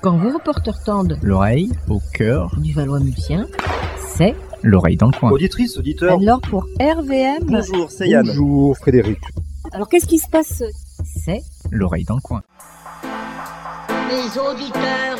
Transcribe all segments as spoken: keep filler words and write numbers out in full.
Quand vos reporters tendent l'oreille au cœur du Valois-Mulsien, c'est l'oreille dans le coin. Auditrice, auditeur. Alors pour R V M... Bonjour, c'est Yann. Bonjour Frédéric. Alors qu'est-ce qui se passe? C'est l'oreille dans le coin. Les auditeurs,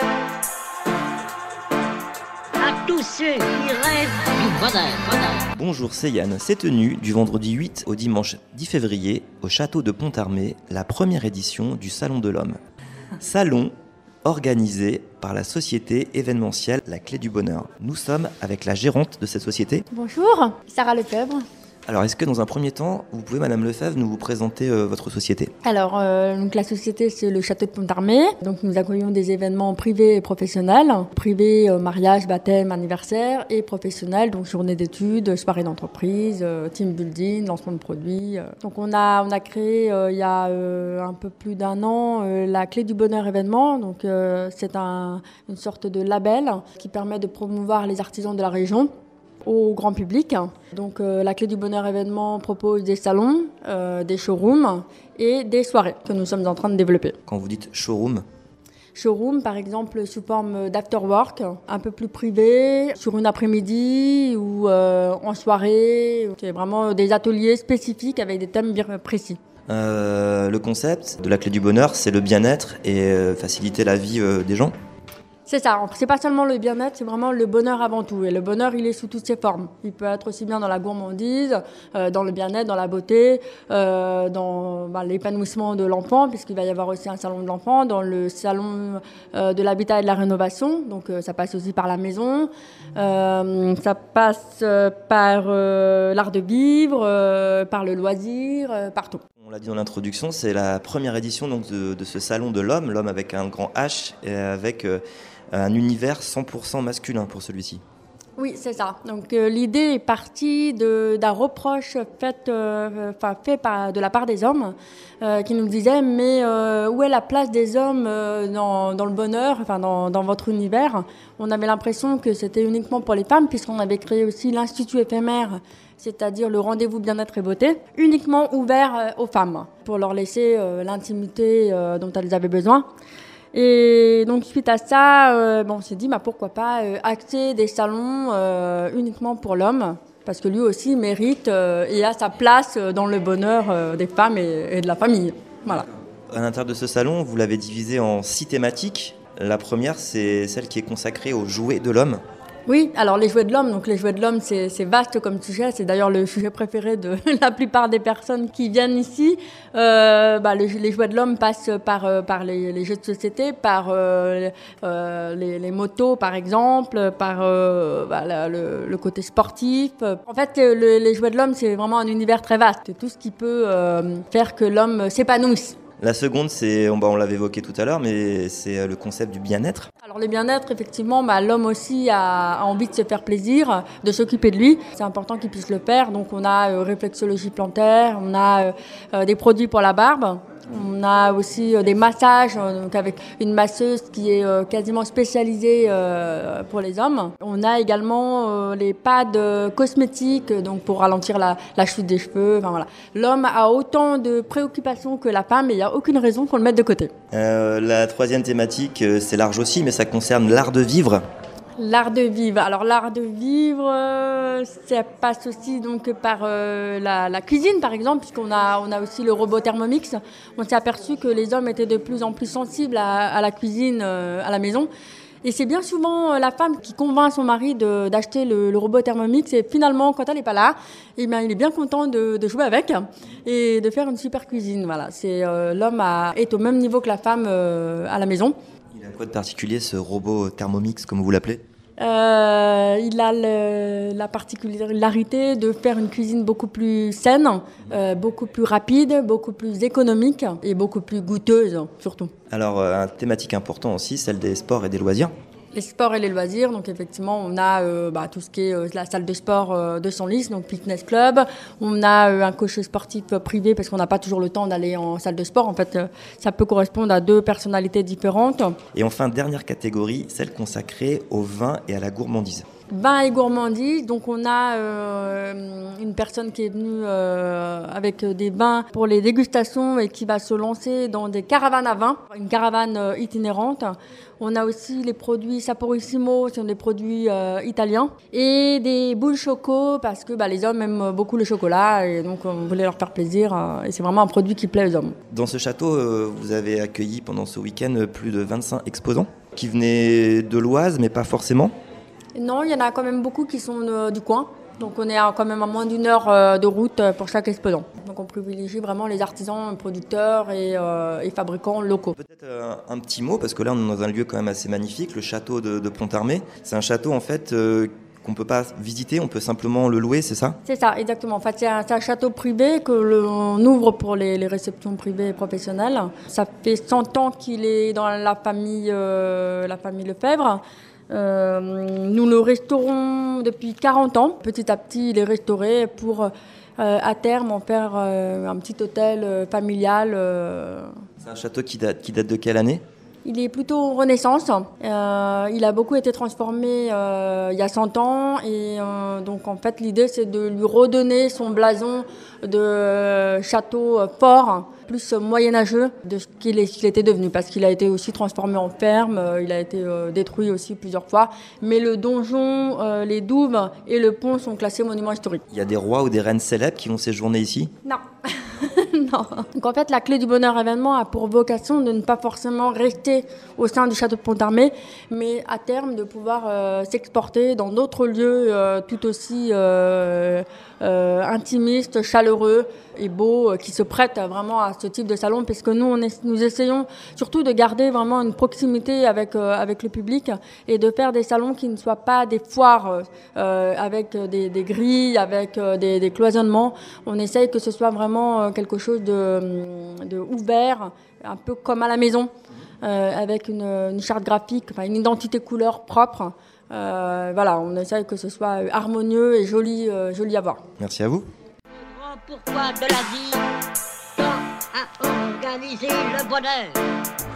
à tous ceux qui rêvent du bonheur. Bonjour, c'est Yann. C'est tenu du vendredi huit au dimanche dix février au château de Pontarmé, la première édition du Salon de l'Homme. Salon organisé par la société événementielle La Clé du Bonheur. Nous sommes avec la gérante de cette société. Bonjour, Sarah Lefebvre. Alors, est-ce que dans un premier temps, vous pouvez, Madame Lefebvre, nous vous présenter euh, votre société ? Alors, euh, donc la société, c'est le château de Pontarmé. Donc, nous accueillons des événements privés et professionnels. Privés, euh, mariage, baptême, anniversaire, et professionnels, donc journée d'études, soirée d'entreprise, euh, team building, lancement de produits. Euh. Donc, on a, on a créé, euh, il y a euh, un peu plus d'un an, euh, la Clé du Bonheur événement. Donc, euh, c'est un, une sorte de label qui permet de promouvoir les artisans de la région au grand public. Donc euh, la Clé du Bonheur événement propose des salons, euh, des showrooms et des soirées que nous sommes en train de développer. Quand vous dites showroom ? Showroom, par exemple, sous forme d'afterwork, un peu plus privé, sur une après-midi ou euh, en soirée. C'est vraiment des ateliers spécifiques avec des thèmes bien précis. Euh, le concept de la Clé du Bonheur, c'est le bien-être et euh, faciliter la vie euh, des gens ? C'est ça, c'est pas seulement le bien-être, c'est vraiment le bonheur avant tout. Et le bonheur, il est sous toutes ses formes. Il peut être aussi bien dans la gourmandise, euh, dans le bien-être, dans la beauté, euh, dans bah, l'épanouissement de l'enfant, puisqu'il va y avoir aussi un salon de l'enfant, dans le salon euh, de l'habitat et de la rénovation. Donc euh, ça passe aussi par la maison, euh, ça passe euh, par euh, l'art de vivre, euh, par le loisir, euh, partout. On l'a dit dans l'introduction, c'est la première édition donc, de, de ce salon de l'homme, l'homme avec un grand H et avec euh, un univers cent pour cent masculin pour celui-ci. Oui, c'est ça. Donc euh, l'idée est partie de, d'un reproche fait, euh, fait par, de la part des hommes euh, qui nous disaient mais euh, où est la place des hommes euh, dans, dans le bonheur, enfin dans, dans votre univers ? On avait l'impression que c'était uniquement pour les femmes puisqu'on avait créé aussi l'Institut éphémère, c'est-à-dire le rendez-vous bien-être et beauté, uniquement ouvert euh, aux femmes pour leur laisser euh, l'intimité euh, dont elles avaient besoin. Et donc suite à ça, euh, bon, on s'est dit bah, pourquoi pas euh, axer des salons euh, uniquement pour l'homme, parce que lui aussi mérite euh, et a sa place dans le bonheur euh, des femmes et, et de la famille. Voilà. À l'intérieur de ce salon, vous l'avez divisé en six thématiques. La première, c'est celle qui est consacrée aux jouets de l'homme. Oui, alors les jouets de l'homme, donc les jouets de l'homme, c'est, c'est vaste comme sujet, c'est d'ailleurs le sujet préféré de la plupart des personnes qui viennent ici. Euh, bah, le, les jouets de l'homme passent par, euh, par les, les jeux de société, par euh, euh, les, les motos par exemple, par euh, bah, la, le, le côté sportif. En fait, le, les jouets de l'homme, c'est vraiment un univers très vaste, tout ce qui peut euh, faire que l'homme s'épanouisse. La seconde, c'est, on, bah, on l'avait évoqué tout à l'heure, mais c'est le concept du bien-être. Alors le bien-être, effectivement, bah, l'homme aussi a, a envie de se faire plaisir, de s'occuper de lui. C'est important qu'il puisse le faire. Donc on a euh, réflexologie plantaire, on a euh, euh, des produits pour la barbe. On a aussi euh, des massages, euh, donc avec une masseuse qui est euh, quasiment spécialisée euh, pour les hommes. On a également euh, les pads euh, cosmétiques, donc pour ralentir la, la chute des cheveux. Enfin, voilà. L'homme a autant de préoccupations que la femme et il n'y a aucune raison qu'on le mette de côté. Euh, la troisième thématique, c'est large aussi, mais ça concerne l'art de vivre. L'art de vivre. Alors l'art de vivre, euh, ça passe aussi donc par euh, la, la cuisine par exemple, puisqu'on a on a aussi le robot Thermomix. On s'est aperçu que les hommes étaient de plus en plus sensibles à, à la cuisine euh, à la maison. Et c'est bien souvent la femme qui convainc son mari de, d'acheter le, le robot Thermomix. Et finalement, quand elle n'est pas là, eh bien, il est bien content de, de jouer avec et de faire une super cuisine. Voilà, c'est euh, l'homme a, est au même niveau que la femme euh, à la maison. Il a quoi de particulier ce robot Thermomix, comme vous l'appelez ? Euh, il a le, la particularité de faire une cuisine beaucoup plus saine, euh, beaucoup plus rapide, beaucoup plus économique et beaucoup plus goûteuse surtout. Alors, euh, une thématique importante aussi, celle des sports et des loisirs. Les sports et les loisirs, donc effectivement on a euh, bah, tout ce qui est euh, la salle de sport euh, de Senlis, donc fitness club. On a euh, un coach sportif euh, privé parce qu'on n'a pas toujours le temps d'aller en salle de sport. En fait, euh, ça peut correspondre à deux personnalités différentes. Et enfin, dernière catégorie, celle consacrée au vin et à la gourmandise. Vin et gourmandise, donc on a euh, une personne qui est venue euh, avec des vins pour les dégustations et qui va se lancer dans des caravanes à vin, une caravane euh, itinérante. On a aussi les produits Saporissimo, ce sont des produits euh, italiens, et des boules choco parce que bah, les hommes aiment beaucoup le chocolat et donc on voulait leur faire plaisir euh, et c'est vraiment un produit qui plaît aux hommes. Dans ce château, euh, vous avez accueilli pendant ce week-end plus de vingt-cinq exposants qui venaient de l'Oise, mais pas forcément. Non, il y en a quand même beaucoup qui sont euh, du coin. Donc on est à, quand même à moins d'une heure euh, de route pour chaque exposant. Donc on privilégie vraiment les artisans, producteurs et, euh, et fabricants locaux. Peut-être euh, un petit mot, parce que là on est dans un lieu quand même assez magnifique, le château de, de Pontarmé. C'est un château en fait euh, qu'on ne peut pas visiter, on peut simplement le louer, c'est ça ? C'est ça, exactement. En fait, c'est un, c'est un château privé que l'on ouvre pour les, les réceptions privées et professionnelles. Ça fait cent ans qu'il est dans la famille, euh, la famille Lefebvre. Euh, nous le restaurons depuis quarante ans. Petit à petit, il est restauré pour, euh, à terme, en faire euh, un petit hôtel euh, familial. Euh. C'est un château qui date, qui date de quelle année ? Il est plutôt Renaissance. Euh, il a beaucoup été transformé euh, il y a cent ans. Et euh, donc, en fait, l'idée, c'est de lui redonner son blason de château fort, plus moyenâgeux de ce qu'il, est, ce qu'il était devenu. Parce qu'il a été aussi transformé en ferme. Euh, il a été euh, détruit aussi plusieurs fois. Mais le donjon, euh, les douves et le pont sont classés monuments historiques. Il y a des rois ou des reines célèbres qui vont séjourner ici ? Non. Non. Donc en fait, la clé du bonheur événement a pour vocation de ne pas forcément rester au sein du château de Pontarmé, mais à terme de pouvoir euh, s'exporter dans d'autres lieux euh, tout aussi euh, euh, intimistes, chaleureux et beaux, euh, qui se prêtent vraiment à ce type de salon, parce que nous, on est, nous essayons surtout de garder vraiment une proximité avec, euh, avec le public et de faire des salons qui ne soient pas des foires euh, avec des, des grilles, avec euh, des, des cloisonnements. On essaye que ce soit vraiment euh, quelque chose de, de ouvert, un peu comme à la maison, euh, avec une, une charte graphique, enfin une identité couleur propre. Euh, voilà, on essaye que ce soit harmonieux et joli, euh, joli à voir. Merci à vous. Pourquoi de la vie tend à organiser le bonheur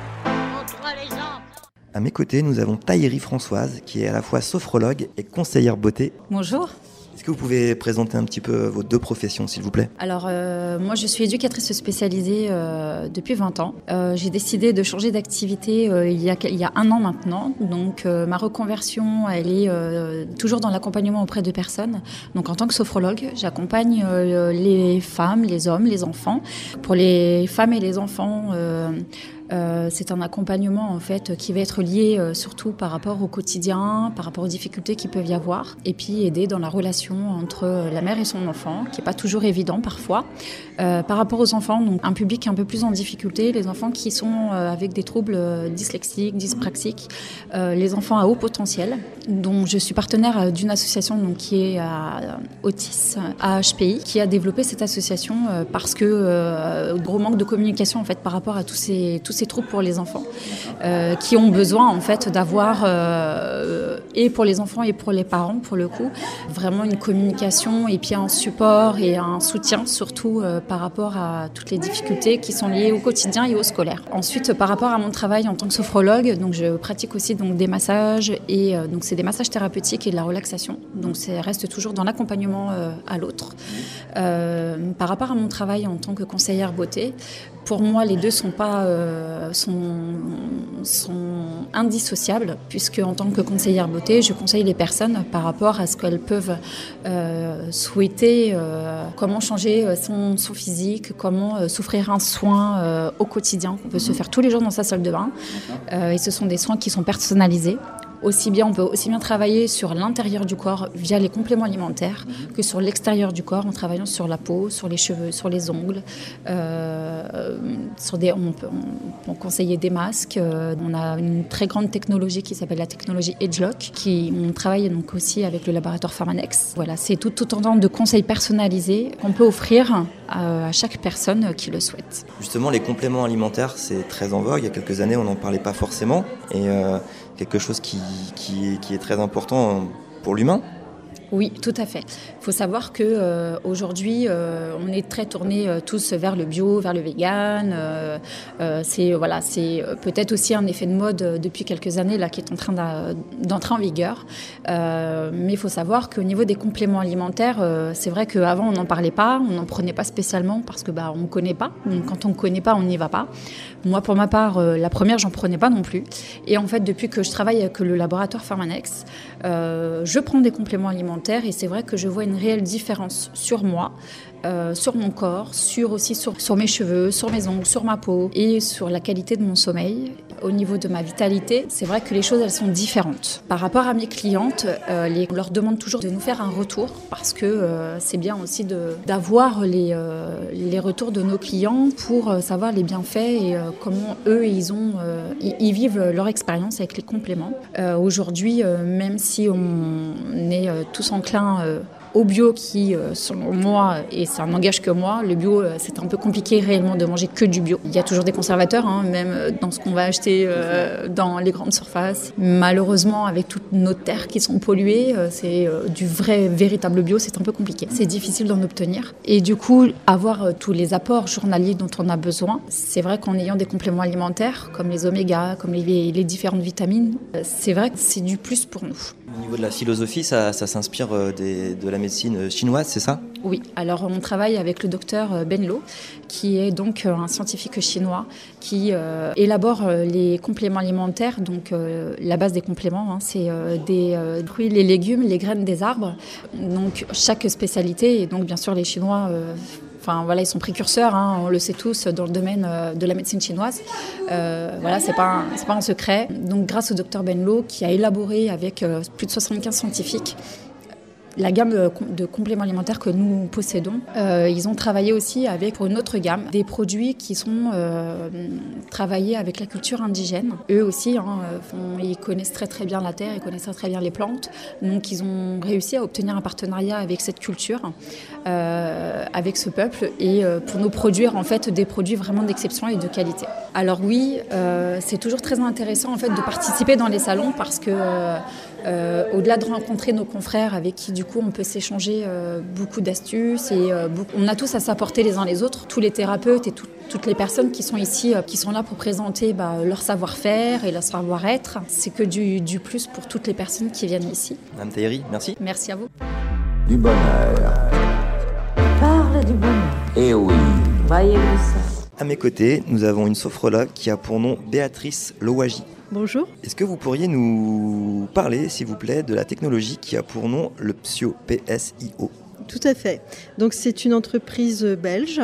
entre les enfants. À mes côtés, nous avons Taïri Françoise, qui est à la fois sophrologue et conseillère beauté. Bonjour. Est-ce que vous pouvez présenter un petit peu vos deux professions, s'il vous plaît ? Alors, euh, moi, je suis éducatrice spécialisée euh, depuis vingt ans. Euh, j'ai décidé de changer d'activité euh, il, y a, il y a un an maintenant. Donc, euh, ma reconversion, elle est euh, toujours dans l'accompagnement auprès de personnes. Donc, en tant que sophrologue, j'accompagne euh, les femmes, les hommes, les enfants. Pour les femmes et les enfants, euh, Euh, c'est un accompagnement en fait qui va être lié euh, surtout par rapport au quotidien, par rapport aux difficultés qu'il peut y avoir, et puis aider dans la relation entre la mère et son enfant, qui n'est pas toujours évident parfois. Euh, par rapport aux enfants, donc un public un peu plus en difficulté, les enfants qui sont euh, avec des troubles dyslexiques, dyspraxiques, euh, les enfants à haut potentiel, dont je suis partenaire d'une association donc, qui est à Autis, A H P I, qui a développé cette association euh, parce que euh, gros manque de communication en fait par rapport à tous ces tous ces troubles pour les enfants, euh, qui ont besoin en fait d'avoir, euh, et pour les enfants et pour les parents pour le coup, vraiment une communication et puis un support et un soutien surtout euh, par rapport à toutes les difficultés qui sont liées au quotidien et au scolaire. Ensuite, par rapport à mon travail en tant que sophrologue, donc je pratique aussi donc des massages et euh, donc c'est des massages thérapeutiques et de la relaxation. Donc ça reste toujours dans l'accompagnement euh, à l'autre. Euh, par rapport à mon travail en tant que conseillère beauté, pour moi, les deux sont pas euh, sont, sont indissociables, puisque en tant que conseillère beauté, je conseille les personnes par rapport à ce qu'elles peuvent euh, souhaiter, euh, comment changer son, son physique, comment euh, s'offrir un soin euh, au quotidien qu'on peut se faire tous les jours dans sa salle de bain. Euh, et ce sont des soins qui sont personnalisés. Aussi bien, on peut aussi bien travailler sur l'intérieur du corps via les compléments alimentaires que sur l'extérieur du corps en travaillant sur la peau, sur les cheveux, sur les ongles. Euh, sur des, on peut on, on conseiller des masques. Euh, on a une très grande technologie qui s'appelle la technologie Edgelock. Qui, on travaille donc aussi avec le laboratoire Pharmanex. Voilà, c'est tout autant de conseils personnalisés qu'on peut offrir à, à chaque personne qui le souhaite. Justement, les compléments alimentaires, c'est très en vogue. Il y a quelques années, on n'en parlait pas forcément. Et euh, quelque chose qui, qui, qui est très important pour l'humain. Oui, tout à fait. Il faut savoir qu'aujourd'hui, euh, euh, on est très tournés euh, tous vers le bio, vers le vegan. Euh, euh, c'est, voilà, c'est peut-être aussi un effet de mode euh, depuis quelques années là, qui est en train d'entrer en vigueur. Euh, mais il faut savoir qu'au niveau des compléments alimentaires, euh, c'est vrai qu'avant, on n'en parlait pas, on n'en prenait pas spécialement parce que bah, on ne connaît pas. Donc, quand on ne connaît pas, on n'y va pas. Moi, pour ma part, euh, la première, j'en prenais pas non plus. Et en fait, depuis que je travaille avec le laboratoire Pharmanex, euh, je prends des compléments alimentaires et c'est vrai que je vois une réelle différence sur moi, euh, sur mon corps, sur aussi sur, sur mes cheveux, sur mes ongles, sur ma peau et sur la qualité de mon sommeil. Au niveau de ma vitalité, c'est vrai que les choses elles sont différentes. Par rapport à mes clientes, euh, les, on leur demande toujours de nous faire un retour parce que euh, c'est bien aussi de, d'avoir les, euh, les retours de nos clients pour euh, savoir les bienfaits et euh, comment eux ils, ont, euh, ils, ils vivent leur expérience avec les compléments. Euh, aujourd'hui, euh, même si on est euh, tous enclins euh, au bio qui, euh, selon moi, et ça n'engage que moi, le bio, euh, c'est un peu compliqué réellement de manger que du bio. Il y a toujours des conservateurs, hein, même dans ce qu'on va acheter euh, dans les grandes surfaces. Malheureusement, avec toutes nos terres qui sont polluées, euh, c'est euh, du vrai, véritable bio, c'est un peu compliqué. C'est difficile d'en obtenir. Et du coup, avoir euh, tous les apports journaliers dont on a besoin, c'est vrai qu'en ayant des compléments alimentaires, comme les omégas, comme les, les différentes vitamines, euh, c'est vrai que c'est du plus pour nous. Au niveau de la philosophie, ça, ça s'inspire des, de la médecine chinoise, c'est ça ? Oui, alors on travaille avec le docteur Ben Lo, qui est donc un scientifique chinois qui euh, élabore les compléments alimentaires. Donc euh, la base des compléments, hein, c'est euh, des euh, fruits, les légumes, les graines des arbres. Donc chaque spécialité, et donc bien sûr les Chinois... Euh, Enfin, voilà, ils sont précurseurs, hein, on le sait tous, dans le domaine euh, de la médecine chinoise. Euh, voilà, c'est pas, un, c'est pas un secret. Donc, grâce au docteur Ben Lo, qui a élaboré avec euh, plus de soixante-quinze scientifiques la gamme de, de compléments alimentaires que nous possédons, euh, ils ont travaillé aussi avec, pour une autre gamme, des produits qui sont euh, travaillés avec la culture indigène. Eux aussi, hein, font, ils connaissent très très bien la terre, ils connaissent très très bien les plantes. Donc ils ont réussi à obtenir un partenariat avec cette culture, euh, avec ce peuple, et euh, pour nous produire en fait des produits vraiment d'exception et de qualité. Alors oui, euh, c'est toujours très intéressant en fait de participer dans les salons parce que euh, Euh, au-delà de rencontrer nos confrères avec qui du coup on peut s'échanger euh, beaucoup d'astuces et euh, beaucoup, on a tous à s'apporter les uns les autres, tous les thérapeutes et tout, toutes les personnes qui sont ici, euh, qui sont là pour présenter bah, leur savoir-faire et leur savoir-être, c'est que du, du plus pour toutes les personnes qui viennent ici. Madame Tahiri, merci. Merci à vous. Du bonheur. Parle du bonheur. Eh oui. Voyez-vous ça? À mes côtés, nous avons une sophrologue qui a pour nom Béatrice Lowaji. Bonjour. Est-ce que vous pourriez nous parler, s'il vous plaît, de la technologie qui a pour nom le Psyo, P S I O ? Tout à fait. Donc c'est une entreprise belge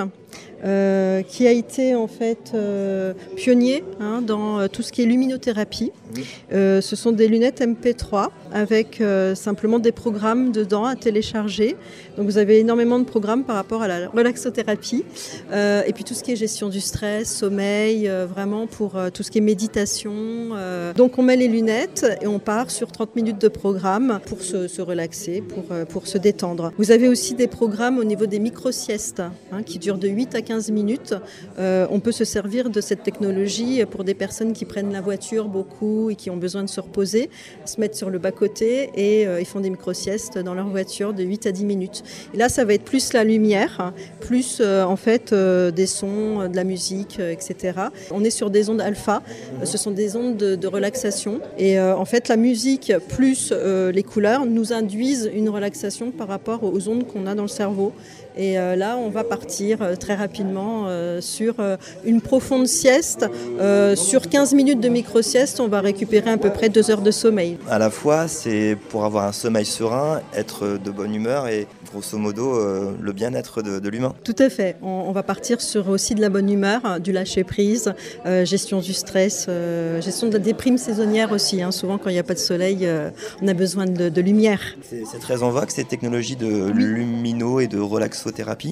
euh, qui a été en fait euh, pionnier hein, dans euh, tout ce qui est luminothérapie. Oui. Euh, ce sont des lunettes M P trois avec euh, simplement des programmes dedans à télécharger. Donc vous avez énormément de programmes par rapport à la relaxothérapie euh, et puis tout ce qui est gestion du stress, sommeil, euh, vraiment pour euh, tout ce qui est méditation. Euh. Donc on met les lunettes et on part sur trente minutes de programme pour se, se relaxer, pour, euh, pour se détendre. Vous avez aussi des programmes au niveau des micro-siestes hein, qui durent de huit à quinze minutes. Euh, on peut se servir de cette technologie pour des personnes qui prennent la voiture beaucoup et qui ont besoin de se reposer, se mettre sur le bas-côté et euh, ils font des micro-siestes dans leur voiture de huit à dix minutes. Et là, ça va être plus la lumière, hein, plus euh, en fait euh, des sons, de la musique, euh, et cetera. On est sur des ondes alpha, euh, ce sont des ondes de, de relaxation. Et euh, en fait, la musique plus euh, les couleurs nous induisent une relaxation par rapport aux ondes qu'on a dans le cerveau. Et euh, là, on va partir euh, très rapidement euh, sur euh, une profonde sieste. Euh, sur quinze minutes de micro-sieste, on va récupérer à peu près deux heures de sommeil. À la fois, c'est pour avoir un sommeil serein, être de bonne humeur et grosso modo euh, le bien-être de, de l'humain. Tout à fait. On, on va partir sur aussi de la bonne humeur, du lâcher-prise, euh, gestion du stress, euh, gestion de la déprime saisonnière aussi. Hein. Souvent, quand il n'y a pas de soleil, euh, on a besoin de, de lumière. C'est, c'est très en vogue, ces technologies de oui. lumino et de relaxothérapie ?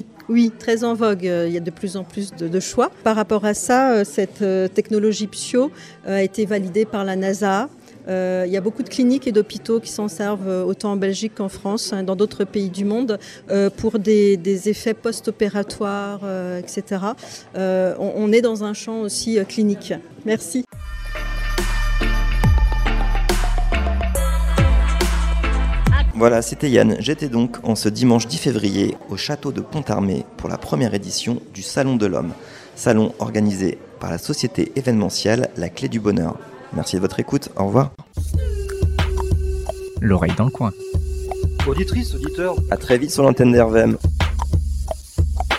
Oui, très en vogue. Il y a de plus en plus de, de choix. Par rapport à ça, cette technologie Psyo a été validée par la NASA. Euh, il y a beaucoup de cliniques et d'hôpitaux qui s'en servent autant en Belgique qu'en France, hein, dans d'autres pays du monde, euh, pour des, des effets post-opératoires, euh, et cetera. Euh, on, on est dans un champ aussi euh, clinique. Merci. Voilà, c'était Yann. J'étais donc en ce dimanche dix février au château de Pontarmé pour la première édition du Salon de l'Homme. Salon organisé par la société événementielle La Clé du Bonheur. Merci de votre écoute. Au revoir. L'oreille dans le coin. Auditrice, auditeur. À très vite sur l'antenne d'R V M.